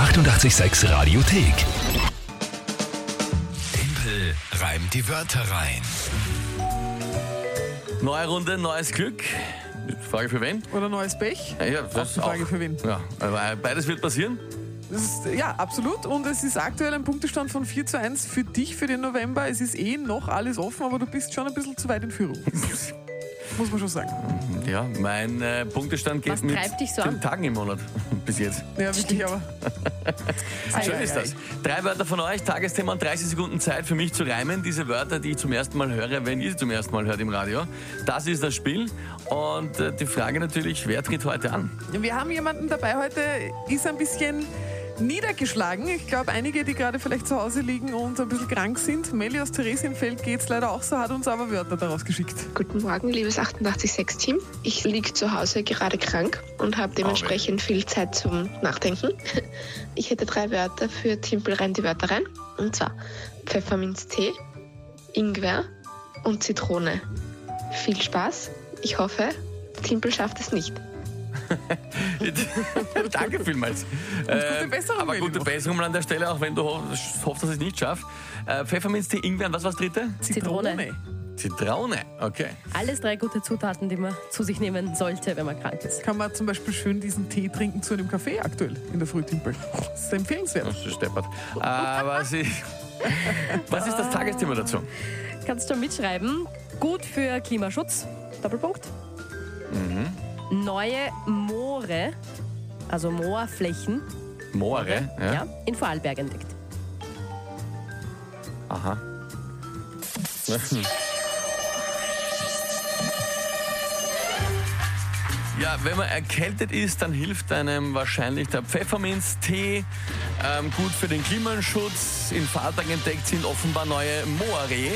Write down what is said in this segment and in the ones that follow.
886 Radiothek. Tempel reimt die Wörter rein. Neue Runde, neues Glück. Frage für wen? Oder neues Pech. Ja, das Die Frage auch. für wen. Ja, aber beides wird passieren. Das ist, ja, absolut. Und es ist aktuell ein Punktestand von 4:1 für dich für den November. Es ist noch alles offen, aber du bist schon ein bisschen zu weit in Führung. Muss man schon sagen. Ja, mein Punktestand geht Was mit treibt dich so den an? Tagen im Monat bis jetzt. Ja, wirklich, aber. Schön ist das. 3 Wörter von euch, Tagesthema und 30 Sekunden Zeit für mich zu reimen. Diese Wörter, die ich zum ersten Mal höre, wenn ihr sie zum ersten Mal hört im Radio. Das ist das Spiel. Und die Frage natürlich, wer tritt heute an? Wir haben jemanden dabei heute, ist ein bisschen niedergeschlagen. Ich glaube, einige, die gerade vielleicht zu Hause liegen und ein bisschen krank sind. Melli aus Theresienfeld geht's leider auch so, hat uns aber Wörter daraus geschickt. Guten Morgen, liebes 886-Team. Ich liege zu Hause gerade krank und habe dementsprechend viel Zeit zum Nachdenken. Ich hätte 3 Wörter für Timpel rein die Wörter rein. Und zwar Pfefferminztee, Ingwer und Zitrone. Viel Spaß. Ich hoffe, Timpel schafft es nicht. Danke vielmals. gute Besserung, aber Melli, gute noch. Besserung an der Stelle, auch wenn du hoffst, dass ich es nicht schaffe. Pfefferminztee, Ingwer und was war das dritte? Zitrone. Zitrone, okay. Alles 3 gute Zutaten, die man zu sich nehmen sollte, wenn man krank ist. Kann man zum Beispiel schön diesen Tee trinken zu einem Kaffee aktuell in der Frühtimpel. Das ist empfehlenswert. Das ist steppert. Was ist das Tagesthema dazu? Kannst du mitschreiben. Gut für Klimaschutz. Doppelpunkt. Neue Moore, also Moorflächen, Moore, ja? in Vorarlberg entdeckt. Aha. Ja, wenn man erkältet ist, dann hilft einem wahrscheinlich der Pfefferminztee. Gut für den Klimaschutz. In Vorarlberg entdeckt sind offenbar neue Moorrehe.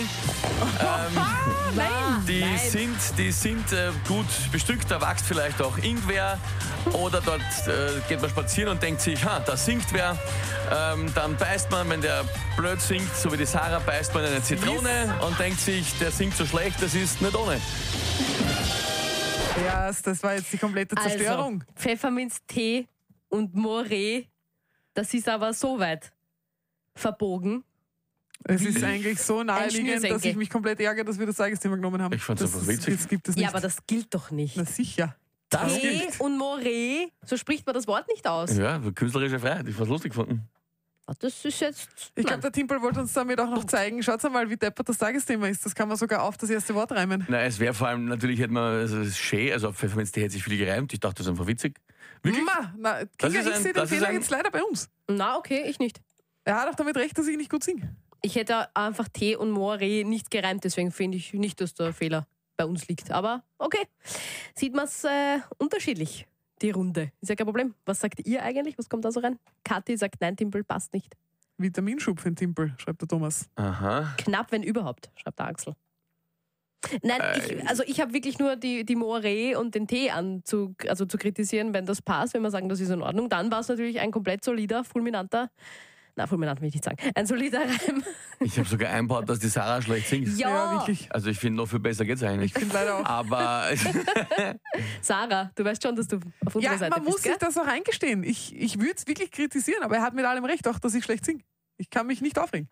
Die sind gut bestückt, da wächst vielleicht auch Ingwer. Oder dort geht man spazieren und denkt sich, da singt wer. Dann beißt man, wenn der blöd singt, so wie die Sarah, beißt man in eine Zitrone und denkt sich, der singt so schlecht, das ist nicht ohne. Ja, das war jetzt die komplette Zerstörung. Also, Pfefferminztee und Moorreh, das ist aber so weit verbogen. Es ist eigentlich so naheliegend, dass Schnürsenkel. ich mich komplett ärgere, dass wir das Tagesthema genommen haben. Ich fand's Das einfach witzig. Jetzt gibt es nicht. Ja, aber das gilt doch nicht. Na sicher. Tee und Moorreh, so spricht man das Wort nicht aus. Ja, künstlerische Freiheit, ich fand's lustig gefunden. Das ist jetzt... Ich glaube, der Timpel wollte uns damit auch noch zeigen. Schaut mal, wie deppert das Tagesthema ist. Das kann man sogar auf das erste Wort reimen. Na, es wäre vor allem, natürlich hätte man, also es ist schön, also auf Pfefferminztee hätte sich viel gereimt. Ich dachte, das ist einfach witzig. Wirklich? Na, Das Kinga, ist ich ein- sehe das den ist Fehler ein- jetzt leider bei uns. Na, okay, ich nicht. Er hat auch damit recht, dass ich nicht gut singe. Ich hätte einfach Tee und Moorreh nicht gereimt, deswegen finde ich nicht, dass der Fehler bei uns liegt. Aber okay, sieht man es unterschiedlich, die Runde. Ist ja kein Problem. Was sagt ihr eigentlich? Was kommt da so rein? Kathi sagt, nein, Timpel passt nicht. Vitaminschub für den Timpel, schreibt der Thomas. Aha. Knapp, wenn überhaupt, schreibt der Axel. Nein, ich habe wirklich nur die Moorreh und den Tee zu kritisieren, wenn das passt, wenn wir sagen, das ist in Ordnung. Dann war es natürlich ein komplett solider, fulminant will ich nicht sagen, ein solider Reim. Ich habe sogar einbaut, dass die Sarah schlecht singt. Ja, wirklich. Also ich finde, noch viel besser geht's eigentlich. Ich finde leider auch. Aber Sarah, du weißt schon, dass du auf unserer Ja, Seite man bist, muss gell? sich das auch eingestehen. Ich würde es wirklich kritisieren, aber er hat mit allem recht, auch dass ich schlecht singe. Ich kann mich nicht aufregen.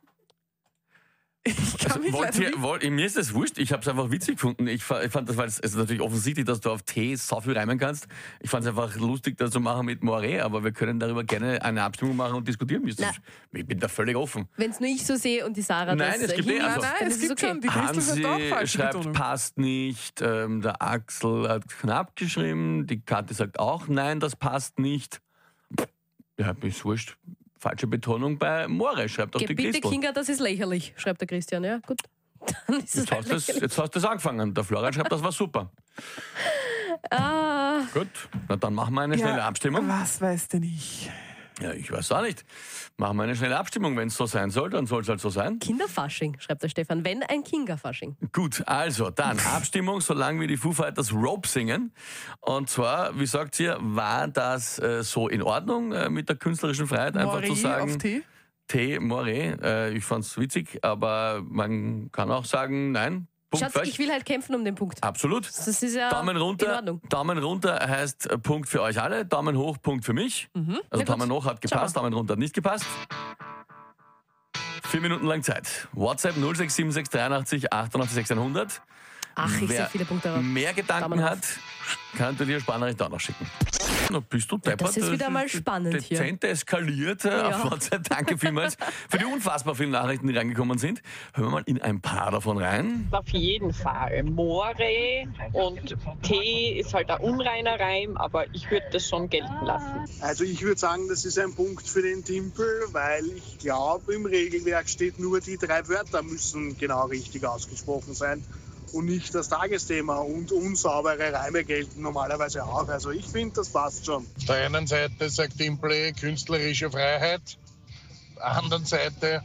Ich kann mich leider nicht. Mir ist das wurscht, ich habe es einfach witzig gefunden. Ich fand das, weil es ist natürlich offensichtlich, dass du auf Tee so viel reimen kannst. Ich fand es einfach lustig, das zu machen mit Moiré, aber wir können darüber gerne eine Abstimmung machen und diskutieren. Ich bin da völlig offen. Wenn es nur ich so sehe und die Sarah Nein, das es gibt hinmacht, also- Nein, dann es ist gibt okay. schon. Die Christel hat auch Hansi falsche schreibt, Betonung. passt nicht. Der Axel hat knapp geschrieben. Die Kathi sagt auch, nein, das passt nicht. Ja, mir ist wurscht. Falsche Betonung bei Moore, schreibt auch die Bitte, Christel. Kinga, das ist lächerlich, schreibt der Christian. Ja, gut. Dann ist es halt lächerlich. Jetzt hast du es angefangen. Der Florian schreibt, das war super. Ah, Gut, na dann machen wir eine schnelle Abstimmung. Was weiß denn ich? Ja, ich weiß auch nicht. Machen wir eine schnelle Abstimmung. Wenn es so sein soll, dann soll es halt so sein. Kinderfasching, schreibt der Stefan. Wenn ein Kinderfasching. Gut, also dann Abstimmung, solange wir die Foo Fighters Rope singen. Und zwar, wie sagt ihr, war das so in Ordnung mit der künstlerischen Freiheit? Einfach zu Moiré sagen, auf Tee? Tee, Moiré. Ich fand's witzig, aber man kann auch sagen, nein, Punkt Schatz, für euch. ich will halt kämpfen um den Punkt. Absolut. Das ist ja Daumen in runter. Ordnung. Daumen runter heißt Punkt für euch alle. Daumen hoch, Punkt für mich. Also Na gut. Daumen hoch hat gepasst, Daumen runter hat nicht gepasst. 4 Minuten lang Zeit. WhatsApp 0676 88 600. Ach, ich sehe Wer viele Punkte drauf. mehr Gedanken Daumen hat, kann natürlich eine Sprachnachricht auch noch schicken. Na, bist du deppert? das ist wieder mal spannend hier. Dezent eskaliert auf WhatsApp. Danke vielmals für die unfassbar vielen Nachrichten, die reingekommen sind. Hören wir mal in ein paar davon rein. Auf jeden Fall. Moore und Tee ist halt ein unreiner Reim, aber ich würde das schon gelten lassen. Also ich würde sagen, das ist ein Punkt für den Timpel, weil ich glaube, im Regelwerk steht nur, die 3 Wörter müssen genau richtig ausgesprochen sein und nicht das Tagesthema. Und unsaubere Reime gelten normalerweise auch. Also ich finde, das passt schon. Auf der einen Seite sagt Timpel künstlerische Freiheit, auf der anderen Seite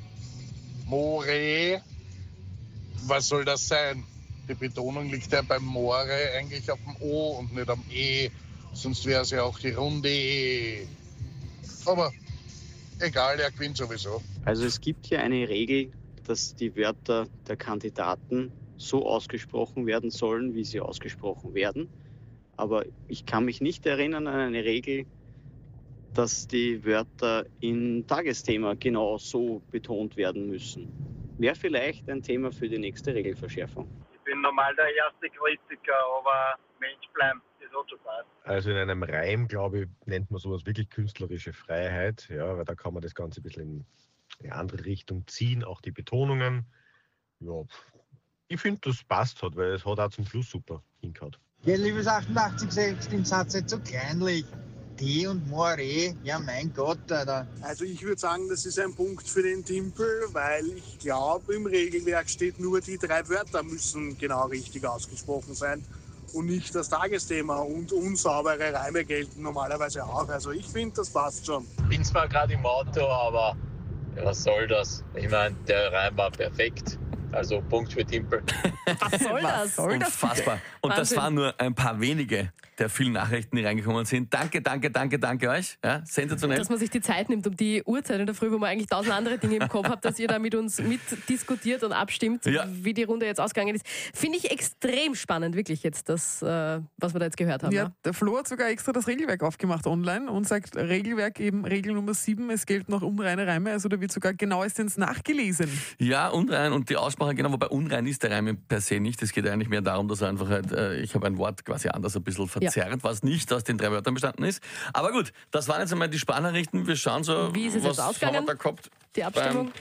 Moore. Was soll das sein? Die Betonung liegt ja beim Moore eigentlich auf dem O und nicht am E. Sonst wäre es ja auch die Runde E. Aber egal, er gewinnt sowieso. Also es gibt hier eine Regel, dass die Wörter der Kandidaten so ausgesprochen werden sollen, wie sie ausgesprochen werden. Aber ich kann mich nicht erinnern an eine Regel, dass die Wörter im Tagesthema genau so betont werden müssen. Wäre vielleicht ein Thema für die nächste Regelverschärfung. Ich bin normal der erste Kritiker, aber Mensch bleiben, das hat schon passt. Also in einem Reim, glaube ich, nennt man sowas wirklich künstlerische Freiheit, ja, weil da kann man das Ganze ein bisschen in eine andere Richtung ziehen, auch die Betonungen. Ja, ich finde, das passt halt, weil es hat auch zum Schluss super hingehauen. Ja, liebes 88,6, den Satz nicht so kleinlich. Tee und Moire, ja mein Gott, Alter. Also ich würde sagen, das ist ein Punkt für den Timpel, weil ich glaube, im Regelwerk steht nur, die 3 Wörter müssen genau richtig ausgesprochen sein und nicht das Tagesthema. Und unsaubere Reime gelten normalerweise auch. Also ich finde, das passt schon. Ich bin zwar gerade im Auto, aber ja, was soll das? Ich meine, der Reim war perfekt. Also Punkt für Timpel. Was soll das? Unfassbar. Und das waren nur ein paar wenige der vielen Nachrichten, die reingekommen sind. Danke euch. Ja, sensationell. Dass man sich die Zeit nimmt um die Uhrzeit in der Früh, wo man eigentlich 1000 andere Dinge im Kopf hat, dass ihr da mit uns mitdiskutiert und abstimmt, wie die Runde jetzt ausgegangen ist. Finde ich extrem spannend, wirklich jetzt, das, was wir da jetzt gehört haben. Ja, der Flo hat sogar extra das Regelwerk aufgemacht online und sagt, Regelwerk eben, Regel Nummer 7, es gelten noch unreine Reime, also da wird sogar genauestens nachgelesen. Ja, unrein und die Aussprache, genau, wobei unrein ist der Reim per se nicht. Es geht eigentlich mehr darum, dass er einfach halt, ich habe ein Wort quasi anders ein bisschen verzerrt, was nicht aus den 3 Wörtern bestanden ist. Aber gut, das waren jetzt einmal die Sprachnachrichten. Wir schauen so, wie ist es was jetzt ausgegangen? haben wir da gehabt? Die Abstimmung?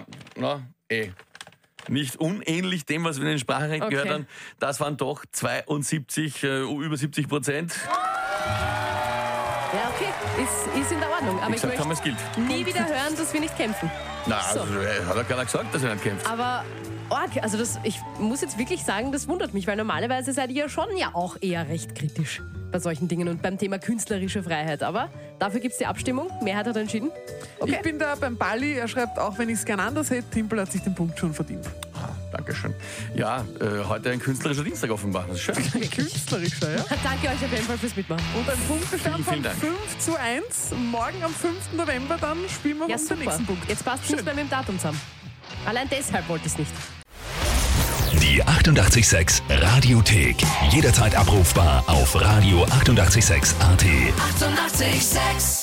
Nicht unähnlich dem, was wir in den Sprachnachrichten gehört haben. Das waren doch 72, über 70%. Ja, okay, ist in der Ordnung. Aber ich möchte nie wieder hören, dass wir nicht kämpfen. Na, also, hat ja keiner gesagt, dass er nicht kämpft. Aber also ich muss jetzt wirklich sagen, das wundert mich, weil normalerweise seid ihr schon ja auch eher recht kritisch bei solchen Dingen und beim Thema künstlerische Freiheit. Aber dafür gibt es die Abstimmung. Mehrheit hat entschieden. Okay. Ich bin da beim Balli. Er schreibt auch, wenn ich es gern anders hätte, Timpel hat sich den Punkt schon verdient. Dankeschön. Ja, heute ein künstlerischer Dienstag offenbar. Das ist schön. Ein künstlerischer, ja. Danke euch auf jeden Fall fürs Mitmachen. Und ein Punktestand von vielen Dank. 5:1. Morgen am 5. November dann spielen wir den nächsten Punkt. Jetzt passt es nicht mehr mit dem Datum zusammen. Allein deshalb wollte ich es nicht. Die 88,6 Radiothek. Jederzeit abrufbar auf radio886.at. 88,6.